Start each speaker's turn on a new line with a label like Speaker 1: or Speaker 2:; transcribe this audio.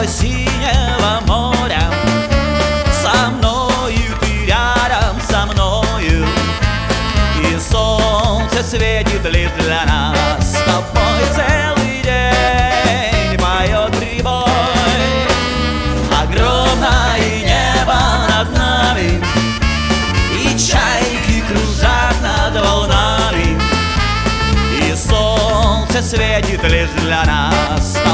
Speaker 1: синего моря. Со мною ты рядом, со мною, и солнце светит лишь для нас. С тобой целый день поет прибой. Огромное небо над нами, и чайки кружат над волнами, и солнце светит лишь для нас.